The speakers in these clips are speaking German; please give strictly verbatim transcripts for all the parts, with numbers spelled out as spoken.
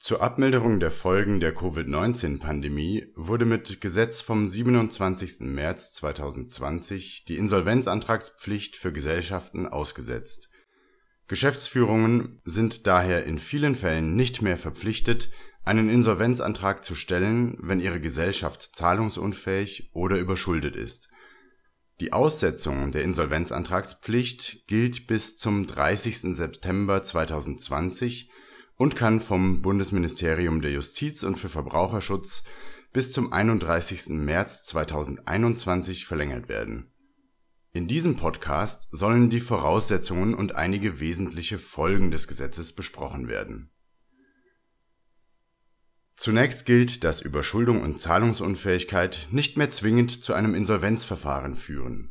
Zur Abmilderung der Folgen der Covid neunzehn Pandemie wurde mit Gesetz vom siebenundzwanzigsten März zweitausendzwanzig die Insolvenzantragspflicht für Gesellschaften ausgesetzt. Geschäftsführungen sind daher in vielen Fällen nicht mehr verpflichtet, einen Insolvenzantrag zu stellen, wenn ihre Gesellschaft zahlungsunfähig oder überschuldet ist. Die Aussetzung der Insolvenzantragspflicht gilt bis zum dreißigsten September zweitausendzwanzig und kann vom Bundesministerium der Justiz und für Verbraucherschutz bis zum einunddreißigsten März zweitausendeinundzwanzig verlängert werden. In diesem Podcast sollen die Voraussetzungen und einige wesentliche Folgen des Gesetzes besprochen werden. Zunächst gilt, dass Überschuldung und Zahlungsunfähigkeit nicht mehr zwingend zu einem Insolvenzverfahren führen.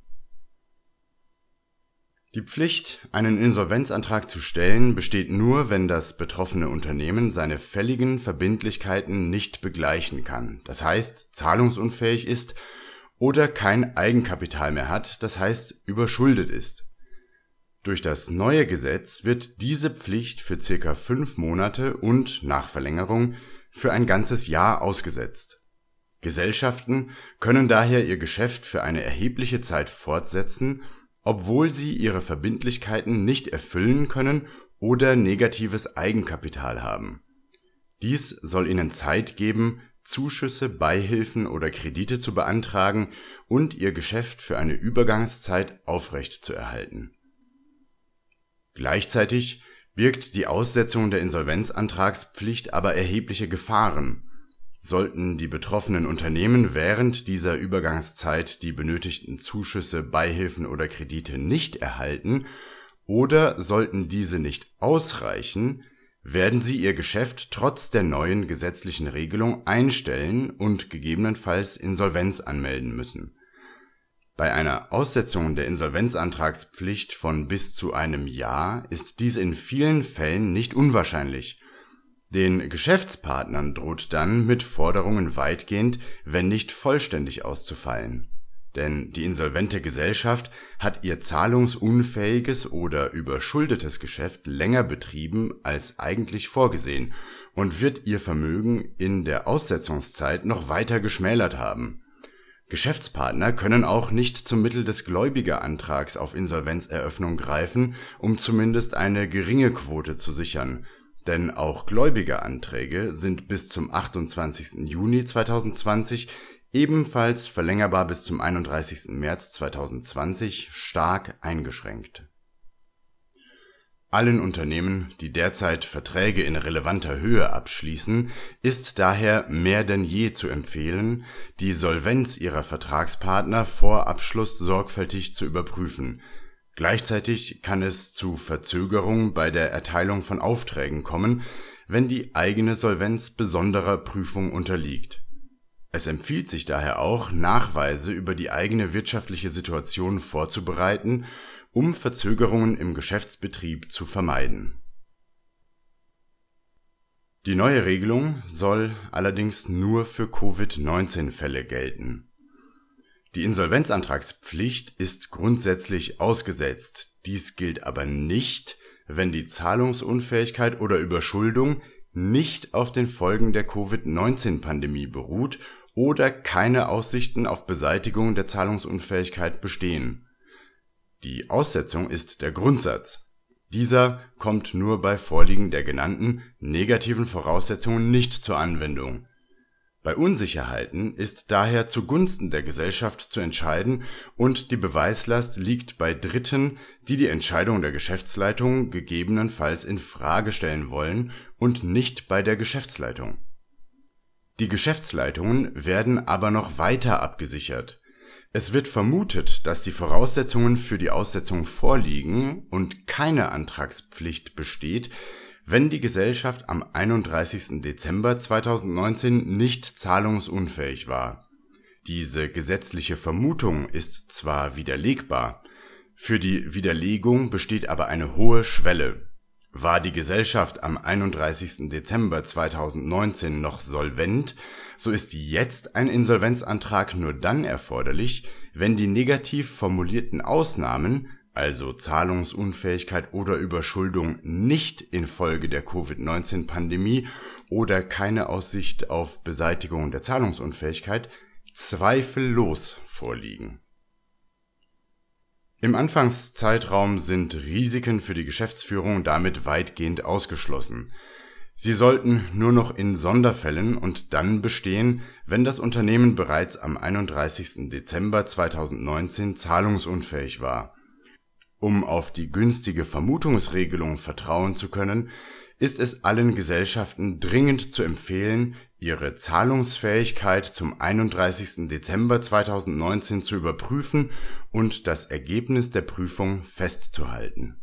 Die Pflicht, einen Insolvenzantrag zu stellen, besteht nur, wenn das betroffene Unternehmen seine fälligen Verbindlichkeiten nicht begleichen kann, das heißt zahlungsunfähig ist oder kein Eigenkapital mehr hat, das heißt überschuldet ist. Durch das neue Gesetz wird diese Pflicht für circa fünf Monate und nach Verlängerung für ein ganzes Jahr ausgesetzt. Gesellschaften können daher ihr Geschäft für eine erhebliche Zeit fortsetzen, obwohl sie ihre Verbindlichkeiten nicht erfüllen können oder negatives Eigenkapital haben. Dies soll ihnen Zeit geben, Zuschüsse, Beihilfen oder Kredite zu beantragen und ihr Geschäft für eine Übergangszeit aufrechtzuerhalten. Gleichzeitig birgt die Aussetzung der Insolvenzantragspflicht aber erhebliche Gefahren. Sollten die betroffenen Unternehmen während dieser Übergangszeit die benötigten Zuschüsse, Beihilfen oder Kredite nicht erhalten oder sollten diese nicht ausreichen, werden sie ihr Geschäft trotz der neuen gesetzlichen Regelung einstellen und gegebenenfalls Insolvenz anmelden müssen. Bei einer Aussetzung der Insolvenzantragspflicht von bis zu einem Jahr ist dies in vielen Fällen nicht unwahrscheinlich. Den Geschäftspartnern droht dann mit Forderungen weitgehend, wenn nicht vollständig auszufallen. Denn die insolvente Gesellschaft hat ihr zahlungsunfähiges oder überschuldetes Geschäft länger betrieben als eigentlich vorgesehen und wird ihr Vermögen in der Aussetzungszeit noch weiter geschmälert haben. Geschäftspartner können auch nicht zum Mittel des Gläubigerantrags auf Insolvenzeröffnung greifen, um zumindest eine geringe Quote zu sichern. Denn auch Gläubigeranträge sind bis zum achtundzwanzigsten Juni zweitausendzwanzig, ebenfalls verlängerbar bis zum einunddreißigsten März zweitausendzwanzig, stark eingeschränkt. Allen Unternehmen, die derzeit Verträge in relevanter Höhe abschließen, ist daher mehr denn je zu empfehlen, die Solvenz ihrer Vertragspartner vor Abschluss sorgfältig zu überprüfen. Gleichzeitig kann es zu Verzögerungen bei der Erteilung von Aufträgen kommen, wenn die eigene Solvenz besonderer Prüfung unterliegt. Es empfiehlt sich daher auch, Nachweise über die eigene wirtschaftliche Situation vorzubereiten, um Verzögerungen im Geschäftsbetrieb zu vermeiden. Die neue Regelung soll allerdings nur für Covid neunzehn Fälle gelten. Die Insolvenzantragspflicht ist grundsätzlich ausgesetzt, dies gilt aber nicht, wenn die Zahlungsunfähigkeit oder Überschuldung nicht auf den Folgen der Covid neunzehn Pandemie beruht oder keine Aussichten auf Beseitigung der Zahlungsunfähigkeit bestehen. Die Aussetzung ist der Grundsatz. Dieser kommt nur bei Vorliegen der genannten negativen Voraussetzungen nicht zur Anwendung. Bei Unsicherheiten ist daher zugunsten der Gesellschaft zu entscheiden und die Beweislast liegt bei Dritten, die die Entscheidung der Geschäftsleitung gegebenenfalls in Frage stellen wollen und nicht bei der Geschäftsleitung. Die Geschäftsleitungen werden aber noch weiter abgesichert. Es wird vermutet, dass die Voraussetzungen für die Aussetzung vorliegen und keine Antragspflicht besteht, wenn die Gesellschaft am einunddreißigsten Dezember zweitausendneunzehn nicht zahlungsunfähig war. Diese gesetzliche Vermutung ist zwar widerlegbar, für die Widerlegung besteht aber eine hohe Schwelle. War die Gesellschaft am einunddreißigsten Dezember zweitausendneunzehn noch solvent, so ist jetzt ein Insolvenzantrag nur dann erforderlich, wenn die negativ formulierten Ausnahmen also Zahlungsunfähigkeit oder Überschuldung, nicht infolge der Covid neunzehn Pandemie oder keine Aussicht auf Beseitigung der Zahlungsunfähigkeit, zweifellos vorliegen. Im Anfangszeitraum sind Risiken für die Geschäftsführung damit weitgehend ausgeschlossen. Sie sollten nur noch in Sonderfällen und dann bestehen, wenn das Unternehmen bereits am einunddreißigsten Dezember zweitausendneunzehn zahlungsunfähig war. Um auf die günstige Vermutungsregelung vertrauen zu können, ist es allen Gesellschaften dringend zu empfehlen, ihre Zahlungsfähigkeit zum einunddreißigsten Dezember zweitausendneunzehn zu überprüfen und das Ergebnis der Prüfung festzuhalten.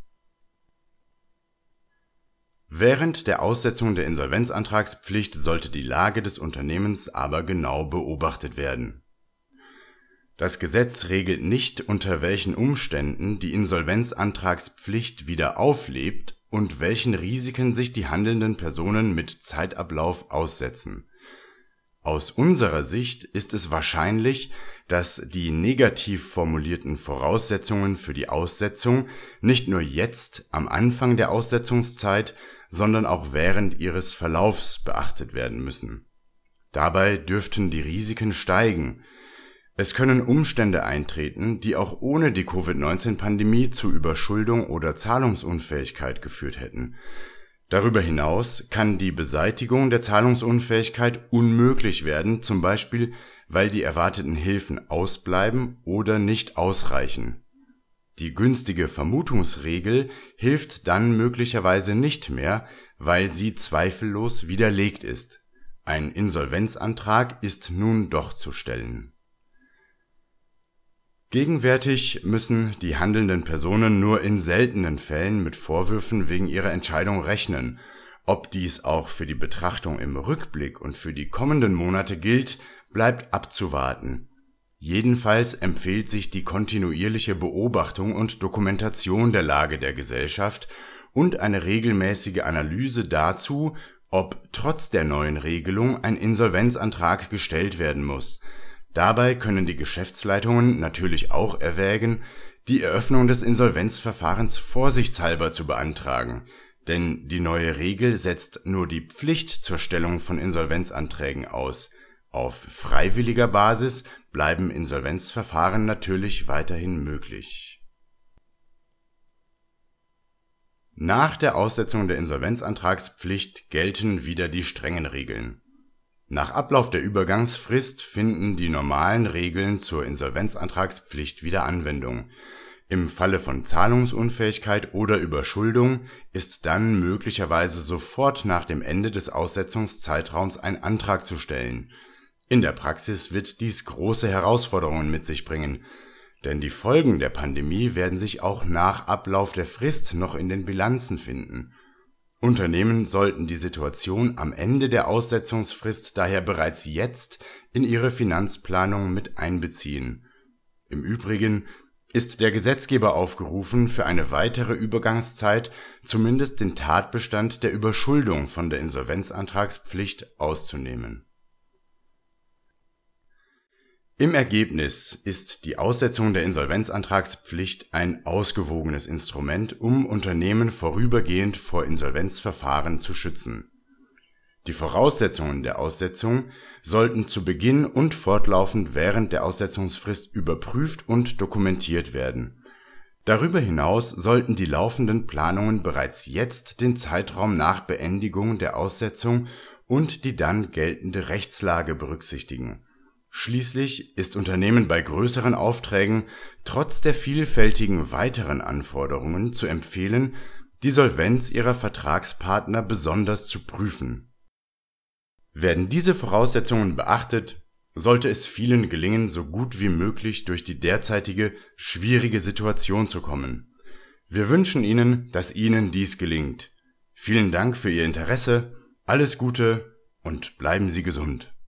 Während der Aussetzung der Insolvenzantragspflicht sollte die Lage des Unternehmens aber genau beobachtet werden. Das Gesetz regelt nicht, unter welchen Umständen die Insolvenzantragspflicht wieder auflebt und welchen Risiken sich die handelnden Personen mit Zeitablauf aussetzen. Aus unserer Sicht ist es wahrscheinlich, dass die negativ formulierten Voraussetzungen für die Aussetzung nicht nur jetzt am Anfang der Aussetzungszeit, sondern auch während ihres Verlaufs beachtet werden müssen. Dabei dürften die Risiken steigen. Es können Umstände eintreten, die auch ohne die Covid neunzehn Pandemie zu Überschuldung oder Zahlungsunfähigkeit geführt hätten. Darüber hinaus kann die Beseitigung der Zahlungsunfähigkeit unmöglich werden, zum Beispiel, weil die erwarteten Hilfen ausbleiben oder nicht ausreichen. Die günstige Vermutungsregel hilft dann möglicherweise nicht mehr, weil sie zweifellos widerlegt ist. Ein Insolvenzantrag ist nun doch zu stellen. Gegenwärtig müssen die handelnden Personen nur in seltenen Fällen mit Vorwürfen wegen ihrer Entscheidung rechnen. Ob dies auch für die Betrachtung im Rückblick und für die kommenden Monate gilt, bleibt abzuwarten. Jedenfalls empfiehlt sich die kontinuierliche Beobachtung und Dokumentation der Lage der Gesellschaft und eine regelmäßige Analyse dazu, ob trotz der neuen Regelung ein Insolvenzantrag gestellt werden muss. Dabei können die Geschäftsleitungen natürlich auch erwägen, die Eröffnung des Insolvenzverfahrens vorsichtshalber zu beantragen, denn die neue Regel setzt nur die Pflicht zur Stellung von Insolvenzanträgen aus. Auf freiwilliger Basis bleiben Insolvenzverfahren natürlich weiterhin möglich. Nach der Aussetzung der Insolvenzantragspflicht gelten wieder die strengen Regeln. Nach Ablauf der Übergangsfrist finden die normalen Regeln zur Insolvenzantragspflicht wieder Anwendung. Im Falle von Zahlungsunfähigkeit oder Überschuldung ist dann möglicherweise sofort nach dem Ende des Aussetzungszeitraums ein Antrag zu stellen. In der Praxis wird dies große Herausforderungen mit sich bringen, denn die Folgen der Pandemie werden sich auch nach Ablauf der Frist noch in den Bilanzen finden. Unternehmen sollten die Situation am Ende der Aussetzungsfrist daher bereits jetzt in ihre Finanzplanung mit einbeziehen. Im Übrigen ist der Gesetzgeber aufgerufen, für eine weitere Übergangszeit zumindest den Tatbestand der Überschuldung von der Insolvenzantragspflicht auszunehmen. Im Ergebnis ist die Aussetzung der Insolvenzantragspflicht ein ausgewogenes Instrument, um Unternehmen vorübergehend vor Insolvenzverfahren zu schützen. Die Voraussetzungen der Aussetzung sollten zu Beginn und fortlaufend während der Aussetzungsfrist überprüft und dokumentiert werden. Darüber hinaus sollten die laufenden Planungen bereits jetzt den Zeitraum nach Beendigung der Aussetzung und die dann geltende Rechtslage berücksichtigen. Schließlich ist Unternehmen bei größeren Aufträgen trotz der vielfältigen weiteren Anforderungen zu empfehlen, die Solvenz ihrer Vertragspartner besonders zu prüfen. Werden diese Voraussetzungen beachtet, sollte es vielen gelingen, so gut wie möglich durch die derzeitige schwierige Situation zu kommen. Wir wünschen Ihnen, dass Ihnen dies gelingt. Vielen Dank für Ihr Interesse, alles Gute und bleiben Sie gesund.